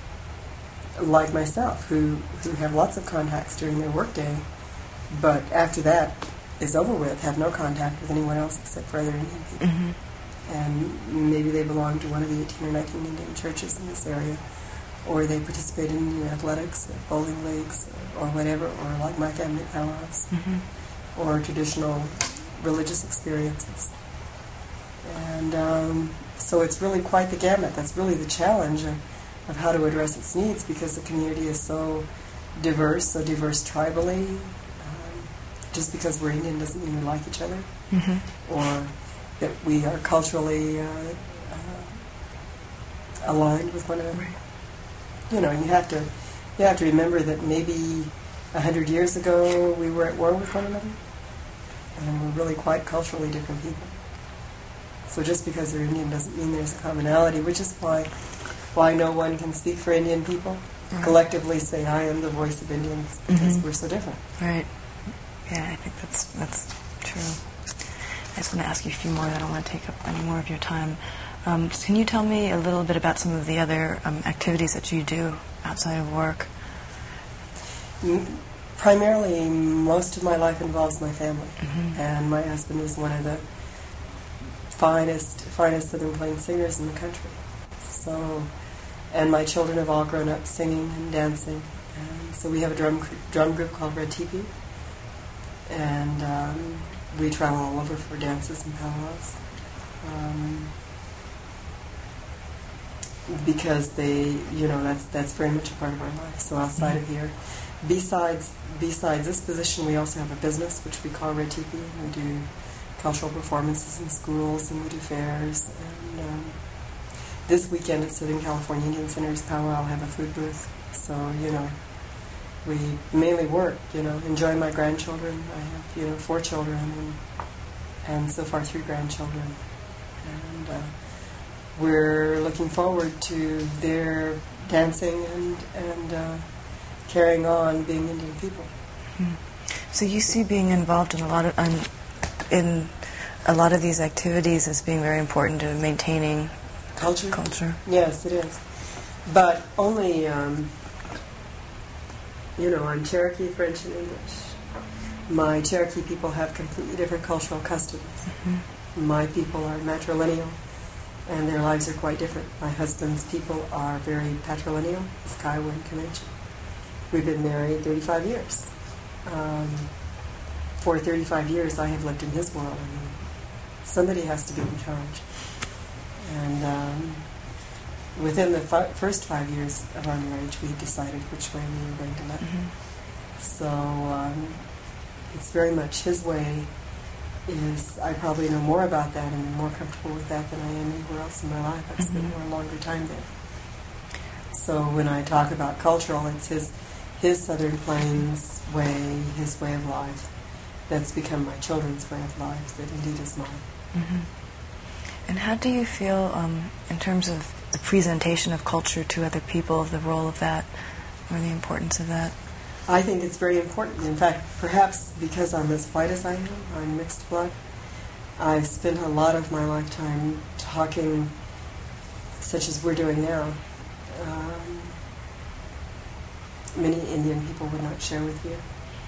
B: like myself, who, who have lots of contacts during their workday, but after that is over with, have no contact with anyone else except for other Indian people. Mm-hmm. And maybe they belong to one of the eighteen or nineteen Indian churches in this area, or they participate in Indian athletics, or bowling leagues, or, or whatever, or like my family powwows, mm-hmm. or traditional religious experiences. And um, so it's really quite the gamut. That's really the challenge of, of how to address its needs, because the community is so diverse, so diverse tribally. Um, just because we're Indian doesn't mean we like each other, mm-hmm. or that we are culturally uh, uh, aligned with one another. Right. You know, you have to you have to remember that maybe a hundred years ago we were at war with one another, and we're really quite culturally different people. So just because they're Indian doesn't mean there's a commonality, which is why why no one can speak for Indian people. Right. Collectively say, I am the voice of Indians, because mm-hmm. we're so different.
A: Right. Yeah, I think that's that's true. I just want to ask you a few more. I don't want to take up any more of your time. Um, can you tell me a little bit about some of the other um, activities that you do outside of work?
B: Primarily, most of my life involves my family, mm-hmm. and my husband is one of the finest, finest Southern Plains singers in the country. So, and my children have all grown up singing and dancing, and so we have a drum drum group called Red Teepee, and um, we travel all over for dances and powwows. Um, because they, you know, that's that's very much a part of our life. So outside mm-hmm. of here, besides besides this position, we also have a business which we call Red Teepee. We do cultural performances in schools, and we do fairs. And um, this weekend at Southern California Indian Center's powwow, I'll have a food booth. So you know, we mainly work. You know, enjoy my grandchildren. I have you know four children, and and so far three grandchildren, and. Uh, We're looking forward to their dancing and and uh, carrying on being Indian people.
A: Hmm. So you see being involved in a lot of um, in a lot of these activities as being very important to maintaining
B: culture.
A: Culture.
B: Yes, it is, but only um, you know I'm Cherokee, French, and English. My Cherokee people have completely different cultural customs. Mm-hmm. My people are matrilineal, and their lives are quite different. My husband's people are very patrilineal, it's Kiowa and Comanche. We've been married thirty-five years. Um, for thirty-five years, I have lived in his world. I mean, somebody has to be in charge. And um, within the fi- first five years of our marriage, we decided which way we were going to live. Mm-hmm. So um, it's very much his way. Is I probably know more about that and am more comfortable with that than I am anywhere else in my life. I've spent
A: mm-hmm.
B: more longer time there. So when I talk about cultural, it's his his Southern Plains way, his way of life, that's become my children's way of life, that indeed is mine.
A: Mm-hmm. And how do you feel um, in terms of the presentation of culture to other people, the role of that, or the importance of that?
B: I think it's very important. In fact, perhaps because I'm as white as I am, I'm mixed blood, I've spent a lot of my lifetime talking, such as we're doing now. Um, many Indian people would not share with you.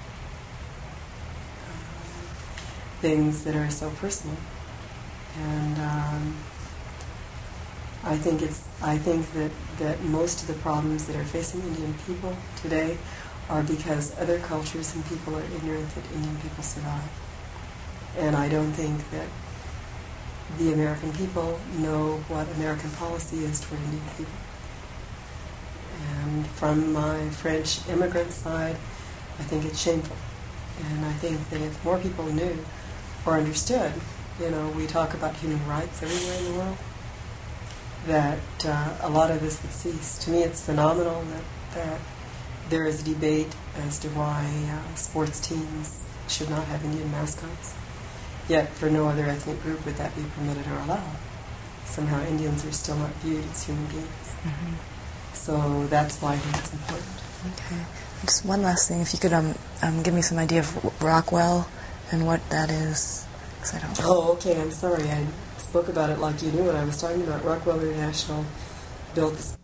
B: Um, things that are so personal. And um, I think it's. I think that, that most of the problems that are facing Indian people today are because other cultures and people are ignorant that Indian people survive. And I don't think that the American people know what American policy is toward Indian people. And from my French immigrant side, I think it's shameful. And I think that if more people knew or understood, you know, we talk about human rights everywhere in the world, that uh, a lot of this would cease. To me, it's phenomenal that, that there is a debate as to why uh, sports teams should not have Indian mascots. Yet, for no other ethnic group would that be permitted or allowed. Somehow Indians are still not viewed as human beings. Mm-hmm. So that's why I think it's important.
A: Okay. Just one last thing. If you could um, um, give me some idea of Rockwell and what that is. 'Cause I don't know.
B: Oh, okay. I'm sorry. I spoke about it like you knew what I was talking about. Rockwell International built this.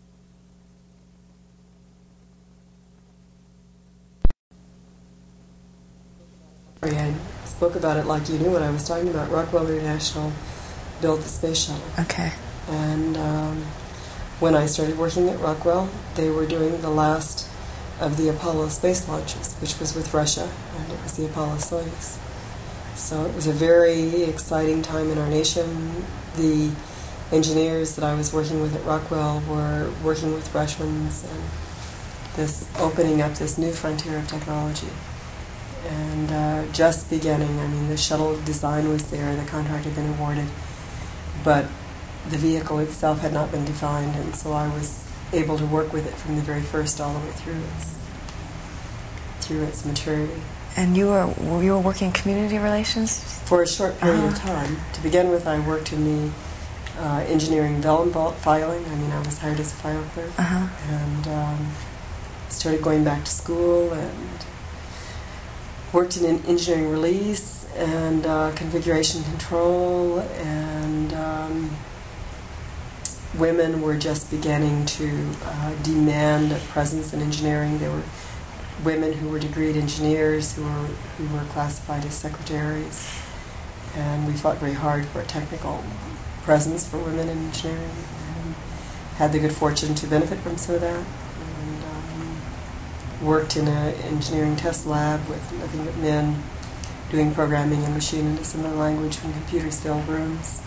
B: Sorry, I spoke about it like you knew what I was talking about. Rockwell International built the space shuttle.
A: Okay.
B: And um, when I started working at Rockwell, they were doing the last of the Apollo space launches, which was with Russia, and it was the Apollo Soyuz. So it was a very exciting time in our nation. The engineers that I was working with at Rockwell were working with Russians, and this opening up this new frontier of technology. And uh, just beginning, I mean, the shuttle design was there, the contract had been awarded, but the vehicle itself had not been defined, and so I was able to work with it from the very first all the way through its through its maturity.
A: And you were you were working community relations?
B: For a short period
A: uh-huh.
B: of time. To begin with, I worked in the uh, engineering vellum vault filing. I mean, I was hired as a file clerk,
A: uh-huh.
B: and um, started going back to school and worked in engineering release and uh, configuration control, and um, women were just beginning to uh, demand a presence in engineering. There were women who were degreed engineers who were who were classified as secretaries, and we fought very hard for a technical presence for women in engineering, and had the good fortune to benefit from some of that, and um, worked in an engineering test lab with nothing but men doing programming in machine and assembly language from computers filled rooms.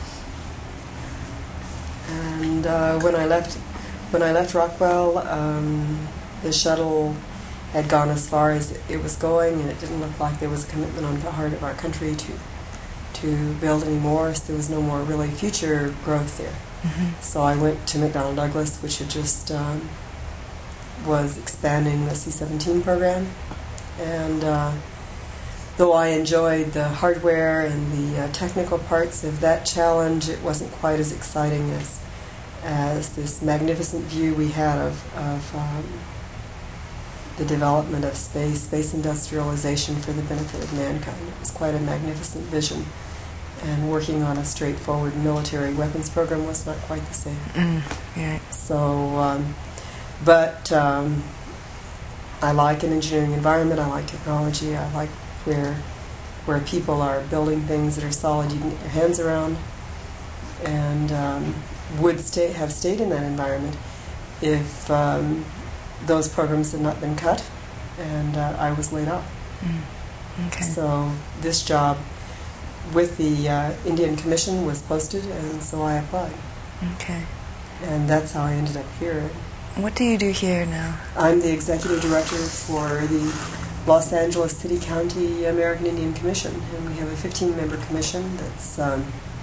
B: And uh, when I left, when I left Rockwell, um, the shuttle had gone as far as it was going, and it didn't look like there was a commitment on the part of our country to to build any more. So there was no more really future growth there. Mm-hmm. So I went to McDonnell Douglas, which had just um, was expanding the C seventeen program, and uh, though I enjoyed the hardware and the uh, technical parts of that challenge, it wasn't quite as exciting as as this magnificent view we had of, of um, the development of space, space industrialization for the benefit of mankind. It was quite a magnificent vision, and working on a straightforward military weapons program was not quite the same.
A: Mm, yeah.
B: So, um, but um, I like an engineering environment, I like technology, I like where where people are building things that are solid you can get your hands around, and um, would stay have stayed in that environment if um, those programs had not been cut and uh, I was laid off.
A: Mm. Okay.
B: So this job with the uh, Indian Commission was posted, and so I applied.
A: Okay.
B: And that's how I ended up here.
A: What do you do here now?
B: I'm the executive director for the Los Angeles City County American Indian Commission, and we have a fifteen-member commission that's um,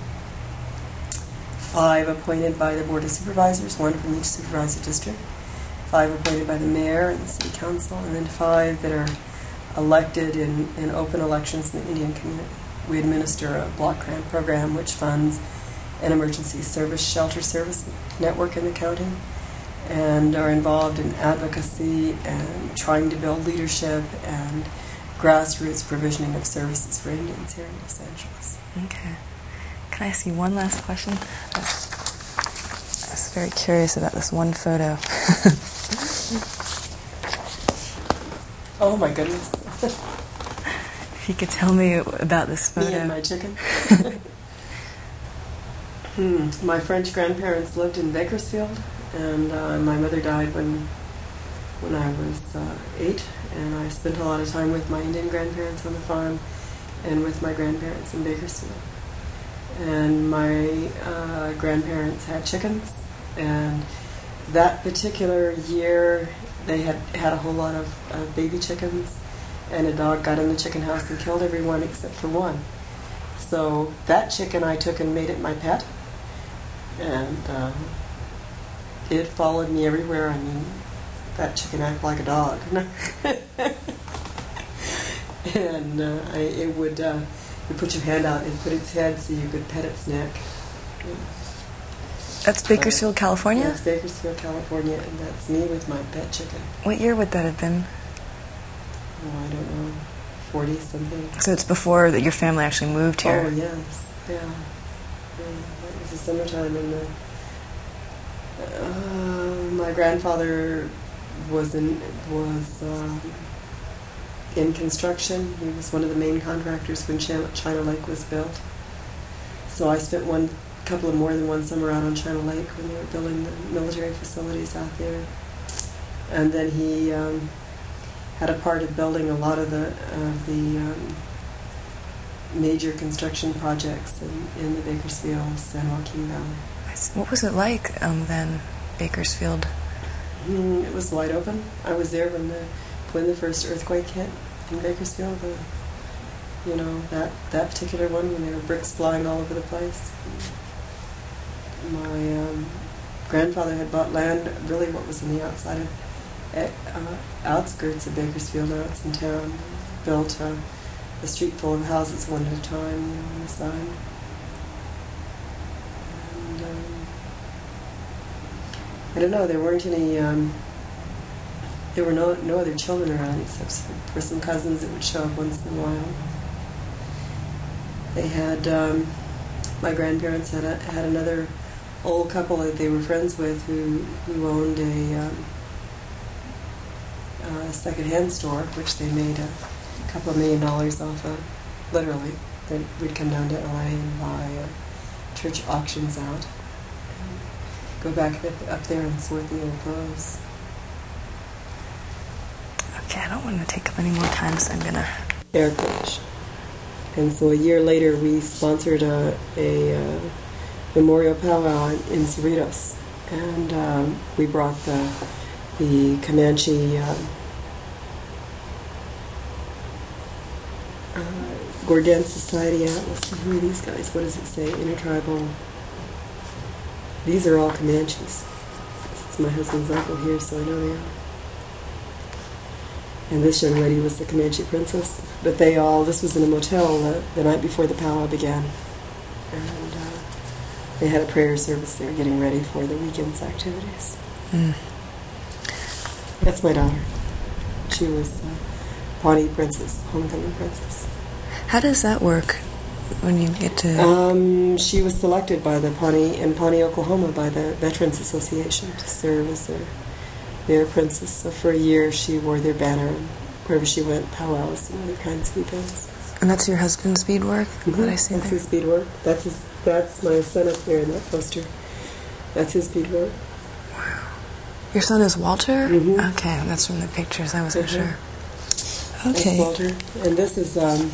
B: five appointed by the Board of Supervisors, one from each supervisor district, five appointed by the mayor and the city council, and then five that are elected in, in open elections in the Indian community. We administer a block grant program which funds an emergency service shelter service network in the county, and are involved in advocacy and trying to build leadership and grassroots provisioning of services for Indians here in Los Angeles.
A: Okay. Can I ask you one last question? I was, I was very curious about this one photo.
B: Oh my goodness.
A: If you could tell me about this photo.
B: Me and my chicken. hmm. My French grandparents lived in Bakersfield, and uh, my mother died when when I was uh, eight, and I spent a lot of time with my Indian grandparents on the farm and with my grandparents in Bakersfield. And my uh, grandparents had chickens, and that particular year they had had a whole lot of uh, baby chickens, and a dog got in the chicken house and killed everyone except for one. So that chicken I took and made it my pet, and uh, it followed me everywhere. I mean, that chicken acted like a dog. And uh, I, it would uh, you put your hand out and put its head so you could pet its neck.
A: That's Bakersfield,
B: uh,
A: California?
B: That's Bakersfield, California, and that's me with my pet chicken.
A: What year would that have been?
B: Oh, I don't know, forty something.
A: So it's before that your family actually moved here?
B: Oh, yes, yeah. yeah it was the summertime, and the, uh, my grandfather was in was um, in construction. He was one of the main contractors when China, China Lake was built. So I spent one couple of more than one summer out on China Lake when they were building the military facilities out there. And then he um, had a part of building a lot of the of the um, major construction projects in, in the Bakersfield, San Joaquin Valley.
A: What was it like um, then, Bakersfield?
B: Mm, it was wide open. I was there when the when the first earthquake hit in Bakersfield. The, you know, that, that particular one when there were bricks flying all over the place. My um, grandfather had bought land, really what was in the outside of, uh, outskirts of Bakersfield, now it's in town, built uh, a street full of houses one at a time, you know, on the side. And, um, I don't know, there weren't any, um, there were no, no other children around except for some cousins that would show up once in a while. They had, um, my grandparents had a, had another old couple that they were friends with who, who owned a, um, a second-hand store, which they made a couple of million dollars off of, literally. They would come down to L A and buy uh, church auctions out, and go back up, up there and sort the old clothes.
A: Okay, I don't want to take up any more time, so I'm going to...
B: Air Coach. And so a year later, we sponsored a, a uh, memorial powwow in Cerritos, and um, we brought the the Comanche um, uh, Gordon Society out. Let's see, who are these guys? What does it say? Intertribal. These are all Comanches. This is my husband's uncle here, so I know they are. And this young lady was the Comanche princess. But they all, this was in a motel the, the night before the powwow began. And uh, they had a prayer service there getting ready for the weekend's activities.
A: Mm.
B: That's my daughter. She was uh, Pawnee princess, homecoming princess.
A: How does that work when you get to...
B: Um, she was selected by the Pawnee, in Pawnee, Oklahoma, by the Veterans Association to serve as their their princess. So for a year she wore their banner, and wherever she went, powwows and other kinds of events.
A: And that's your husband's beadwork
B: Mm-hmm.
A: that I see
B: That's
A: there?
B: his beadwork. That's his, that's my son up there in that poster. That's his beadwork.
A: Wow. Your son is Walter?
B: Mm-hmm.
A: Okay, that's from the pictures. I wasn't
B: Mm-hmm.
A: sure. Okay.
B: That's Walter. And this is um,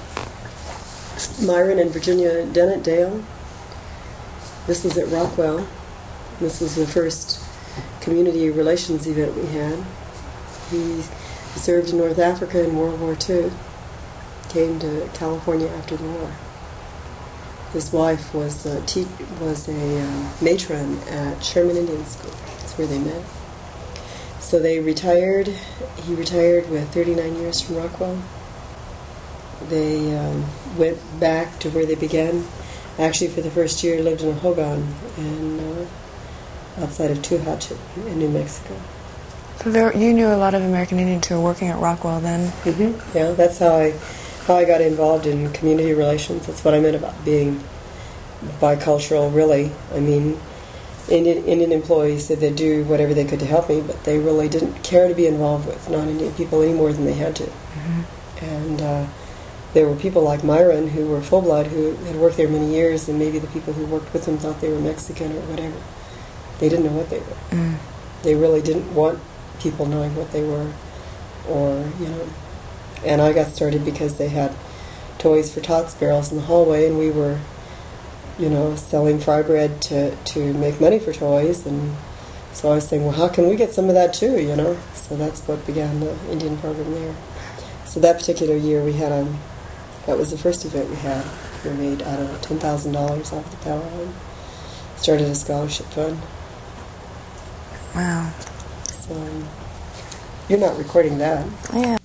B: Myron and Virginia Dennett Dale. This was at Rockwell. This was the first community relations event we had. He served in North Africa in World War Two. Came to California after the war. His wife was a, te- was a um, matron at Sherman Indian School. That's where they met. So they retired. He retired with thirty-nine years from Rockwell. They um, went back to where they began. actually for the first year lived in Hogan, in, uh, outside of Tuhatchit in New Mexico.
A: So there, you knew a lot of American Indians who were working at Rockwell then?
B: Mm-hmm. Yeah, that's how I, how I got involved in community relations. That's what I meant about being bicultural, really. I mean, Indian, Indian employees said they'd do whatever they could to help me, but they really didn't care to be involved with non-Indian people any more than they had to.
A: Mm-hmm.
B: And uh, there were people like Myron who were full-blood, who had worked there many years, and maybe the people who worked with them thought they were Mexican or whatever. They didn't know what they were.
A: Mm.
B: They really didn't want people knowing what they were, or, you know. And I got started because they had toys for tots barrels in the hallway, and we were, you know, selling fry bread to, to make money for toys, and so I was saying, well, how can we get some of that too, you know? So that's what began the Indian program there. So that particular year we had, um, that was the first event we had. We made, I don't know, ten thousand dollars off the power line. Started a scholarship fund.
A: Wow.
B: So, you're not recording that.
A: Yeah.